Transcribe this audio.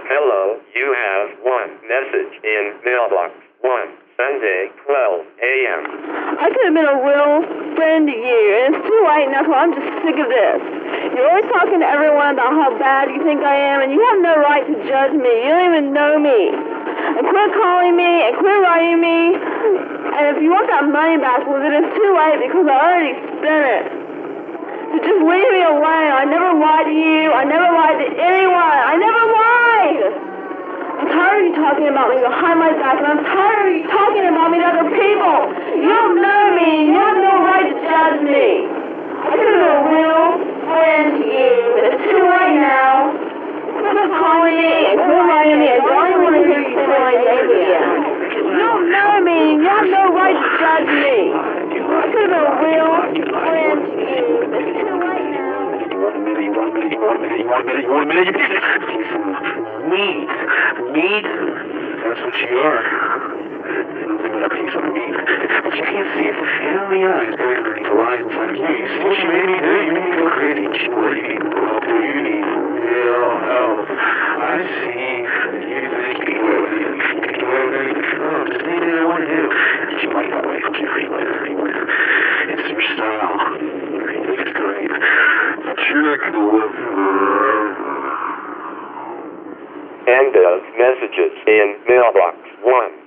Hello, you have one message in mailbox 1, Sunday, 12 a.m. I could have been a real friend to you, and it's too late now, so I'm just sick of this. You're always talking to everyone about how bad you think I am, and you have no right to judge me. You don't even know me. And quit calling me, and quit writing me. And if you want that money back, well, then it's too late because I already spent it. So just leave me alone. I never lied to you. I never lied to anyone. I never lied. I'm tired of you talking about me behind my back, and I'm tired of you talking about me to other people. You don't know me. You have no right to judge me. I could have been a real friend to you, but it's too late now. Quit calling me and quit writing me. I don't even want to hear you say my name again. You don't know me. You have no right to judge me. I could have been a real friend to you, but it's too late now. You want a minute? Meat. That's what you are. Nothing but a piece of meat. But you can't see it from the eyes buried underneath the lines inside of you. You see what you made me do? You made me go crazy. You need help. You need real help. I see. You think you can get away with it. You can get away with anything. Oh, just anything I want to do. You like that way. Don't you free later anymore. It's your style. You think it's great. But you're not going to live forever. End of messages in mailbox 1.